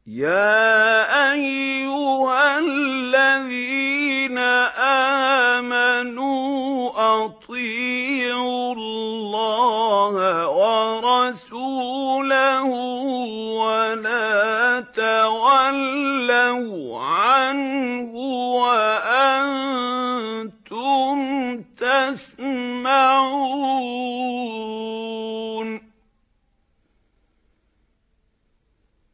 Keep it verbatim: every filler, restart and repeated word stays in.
يَا أَيُّهَا الَّذِينَ آمَنُوا أَطِيعُوا اللَّهَ وَرَسُولَهُ وَلَا تَوَلَّوْا عَنْهُ وَأَنتُمْ تَسْمَعُونَ